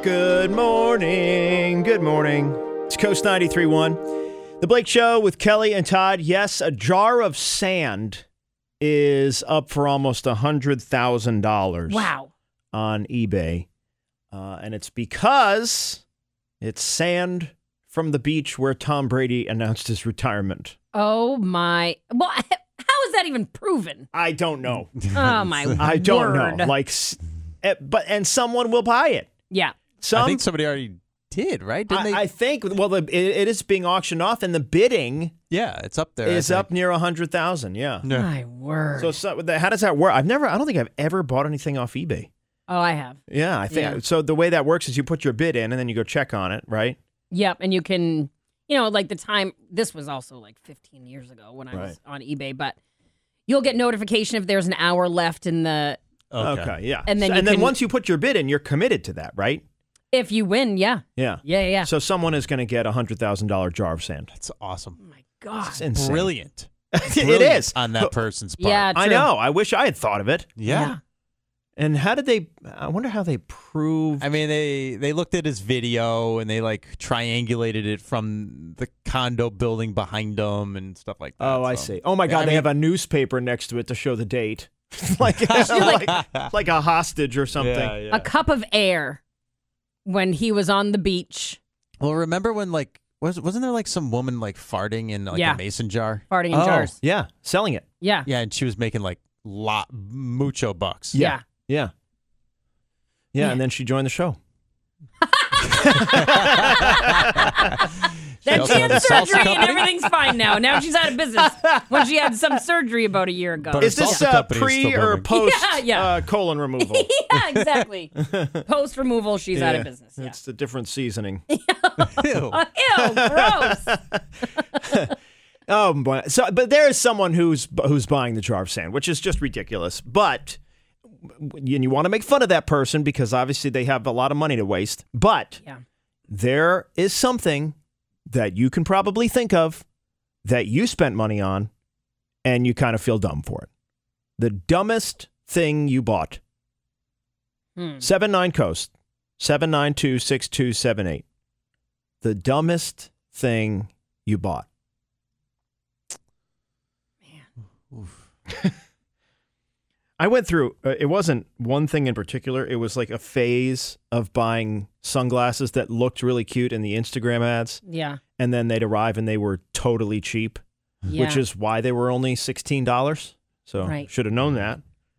Good morning. Good morning. It's Coast 93.1. The Blake Show with Kelly and Todd. Yes, a jar of sand is up for almost $100,000. Wow. On eBay. And it's because it's sand from the beach where Tom Brady announced his retirement. Oh, my. Well, how is that even proven? I don't know. Oh, my word. I don't know. And someone will buy it. Yeah. I think somebody already did, right? Didn't they? I think, it is being auctioned off, and the bidding it's up there. is up near $100,000. Yeah. My word. So how does that work? I don't think I've ever bought anything off eBay. Oh, I have. Yeah, I think so. The way that works is you put your bid in, and then you go check on it, right? Yep, and you can, like the time. This was also like 15 years ago when I was on eBay, but you'll get notification if there's an hour left in the. Okay, yeah. And then once you put your bid in, you're committed to that, right? If you win, yeah. Yeah. So someone is going to get a $100,000 jar of sand. That's awesome. Oh, my God. It's insane. Brilliant. It is. On that person's part. Yeah, true. I know. I wish I had thought of it. Yeah. And I wonder how they proved. I mean, they looked at his video and they triangulated it from the condo building behind them and stuff like that. Oh, I see. Oh, my God. They have a newspaper next to it to show the date. like a hostage or something. Yeah. A cup of air when he was on the beach. Well, remember when wasn't there some woman farting in a mason jar? Farting in jars. Yeah, selling it. Yeah. Yeah, and she was making mucho bucks. Yeah. And then she joined the show. Then she had surgery and everything's fine now. Now she's out of business when she had some surgery about a year ago. Is this pre or post colon removal? Yeah, exactly. Post removal, she's out of business. Yeah. It's the different seasoning. Ew. Ew, gross. Oh boy. But there is someone who's buying the jar of sand, which is just ridiculous. But you want to make fun of that person because obviously they have a lot of money to waste. But there is something that you can probably think of that you spent money on and you kind of feel dumb for it. The dumbest thing you bought. 79 Coast, 792-6278. The dumbest thing you bought. Man. I went through, it wasn't one thing in particular. It was like a phase of buying sunglasses that looked really cute in the Instagram ads. Yeah. And then they'd arrive and they were totally cheap, which is why they were only $16. So should have known that.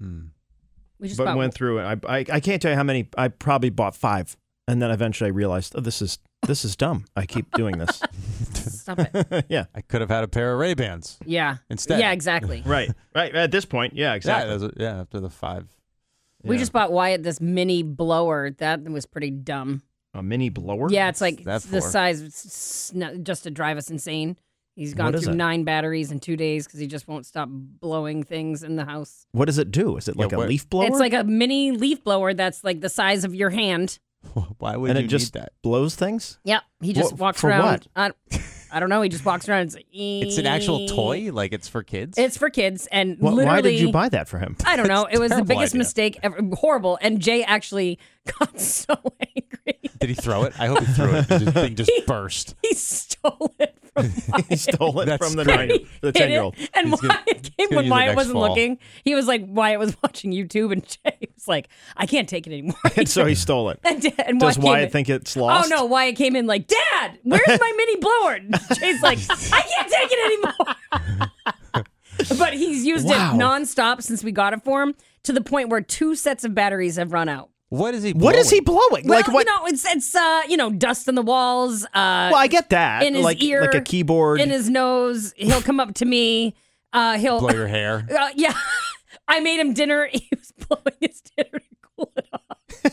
We just went through it. I can't tell you how many. I probably bought 5. And then eventually I realized, this is dumb. I keep doing this. Stop it. Yeah. I could have had a pair of Ray-Bans. Yeah. Instead. Yeah, exactly. Right. At this point. Yeah, exactly. Yeah, after the 5. We just bought Wyatt this mini blower. That was pretty dumb. A mini blower? Yeah, it's the size just to drive us insane. He's gone through 9 batteries in 2 days because he just won't stop blowing things in the house. What does it do? Is it like a leaf blower? It's like a mini leaf blower that's like the size of your hand. Why would you need that? Blows things? Yep. He just walks for around. What? I don't know. He just walks around and it's like, It's an actual toy? Like it's for kids? It's for kids. And literally. Why did you buy that for him? I don't know. It was the biggest idea. mistake ever. Horrible. And Jay actually got so angry. Did he throw it? I hope he threw it. The thing just burst. He stole it from Wyatt. He stole it from the 10-year-old. And Wyatt came when Wyatt wasn't looking. He was like, Wyatt was watching YouTube and Jay was like, I can't take it anymore. And so he stole it. And Does Wyatt think it's lost? Oh, no. Wyatt came in like, Dad, where's my mini blower? And Jay's like, I can't take it anymore. But he's used it nonstop since we got it for him to the point where 2 sets of batteries have run out. What is he blowing? What is he blowing? Well, like what? It's dust in the walls. Well, I get that. In his ear, like a keyboard. In his nose. He'll come up to me. He'll blow your hair. Yeah. I made him dinner. He was blowing his dinner to cool it off.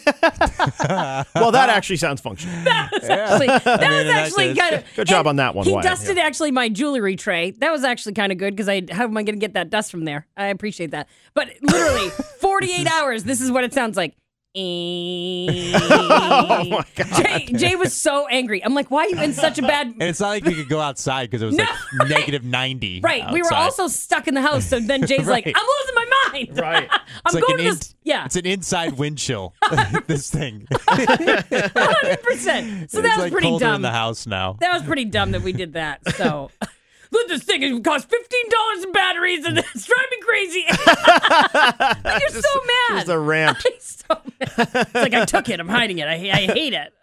Well, that actually sounds functional. That was actually kind of good job on that one. He Wyatt. dusted actually my jewelry tray. That was actually kind of good because how am I going to get that dust from there? I appreciate that. But literally 48 hours. This is what it sounds like. Oh my God. Jay was so angry. I'm like, why are you in such a bad... And it's not like you could go outside because it was like negative 90 Right. outside. We were also stuck in the house. So then Jay's like, I'm losing my mind. Right. I'm like going to this... Yeah. It's an inside wind chill, this thing. 100%. So that was like pretty colder dumb. in the house now. That was pretty dumb that we did that. So... Look, this thing it costs $15 in batteries and it's driving me crazy. Like, you're so mad. Just a rant. He's so mad. It's like, I took it. I'm hiding it. I hate it.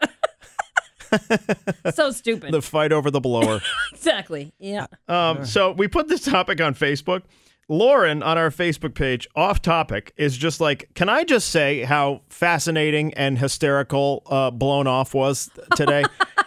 So stupid. The fight over the blower. Exactly. Yeah. So we put this topic on Facebook. Lauren on our Facebook page, off topic, is just like, can I just say how fascinating and hysterical Blown Off was today?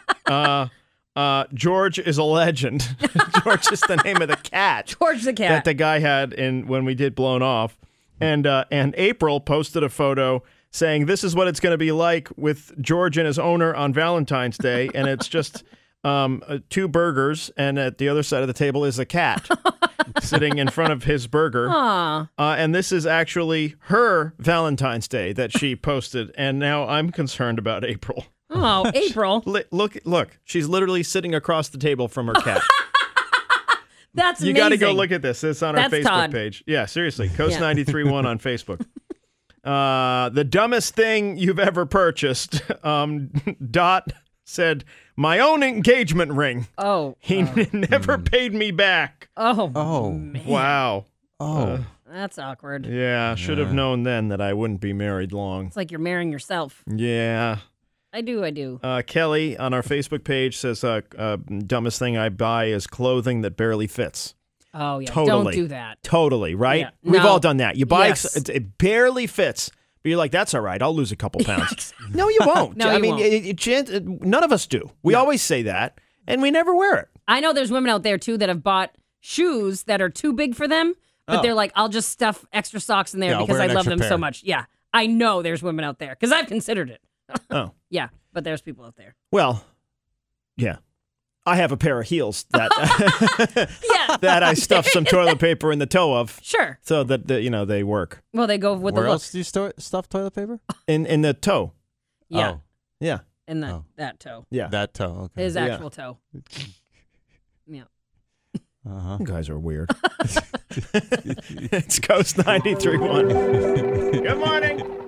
George is a legend. George is the name of the cat. George the cat. That the guy had when we did Blown Off. And April posted a photo saying this is what it's going to be like with George and his owner on Valentine's Day. And it's just 2 burgers. And at the other side of the table is a cat sitting in front of his burger. And this is actually her Valentine's Day that she posted. And now I'm concerned about April. Oh, April. Look, she's literally sitting across the table from her cat. That's amazing. You got to go look at this. It's on our That's Facebook Todd. page. Yeah, seriously. Coast 93.1 on Facebook. The dumbest thing you've ever purchased. Dot said, my own engagement ring. Oh. He never paid me back. Oh. Man. Wow. That's awkward. Yeah, should have known then that I wouldn't be married long. It's like you're marrying yourself. Yeah. I do. Kelly on our Facebook page says, dumbest thing I buy is clothing that barely fits. Oh, yeah. Totally. Don't do that. Totally, right? Yeah. We've No. all done that. You buy, Yes. it barely fits, but you're like, that's all right. I'll lose a couple pounds. No, you won't. No, I you mean, won't. none of us do. We always say that, and we never wear it. I know there's women out there, too, that have bought shoes that are too big for them, but they're like, I'll just stuff extra socks in there Yeah, I'll because wear I an love extra them so pair. much. Yeah. I know there's women out there because I've considered it. Oh. Yeah. But there's people out there. Well, yeah. I have a pair of heels that Yeah. that I stuff some toilet paper in the toe of. Sure. So that they work. Well, they go with Where the look. else do you stuff toilet paper? In the toe. Yeah. Oh, Yeah. In that toe. Yeah. that toe. Okay. His Yeah. actual toe. Yeah. Uh-huh. You guys are weird. It's Coast 93.1. Good morning.